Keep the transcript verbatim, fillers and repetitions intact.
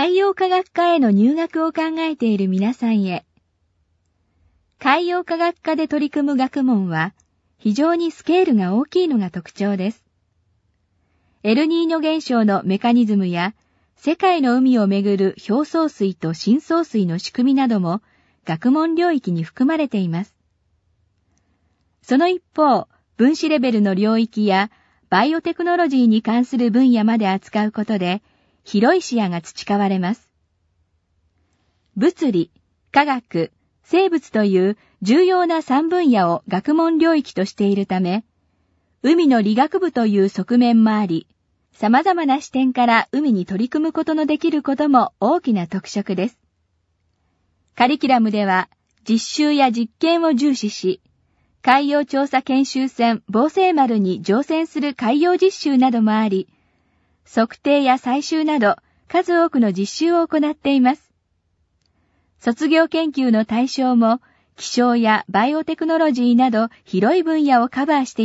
海洋科学科への入学を考えている皆さんへ。海洋科学科で取り組む学問は非常にスケールが大きいのが特徴です。エルニーニョ現象のメカニズムや世界の海をめぐる表層水と深層水の仕組みなども学問領域に含まれています。その一方、分子レベルの領域やバイオテクノロジーに関する分野まで扱うことで広い視野が培われます。物理、科学、生物という重要な三分野を学問領域としているため、海の理学部という側面もあり、様々な視点から海に取り組むことのできることも大きな特色です。カリキュラムでは実習や実験を重視し、海洋調査研修船防星丸に乗船する海洋実習などもあり、測定や採集など数多くの実習を行っています。卒業研究の対象も気象やバイオテクノロジーなど広い分野をカバーしています。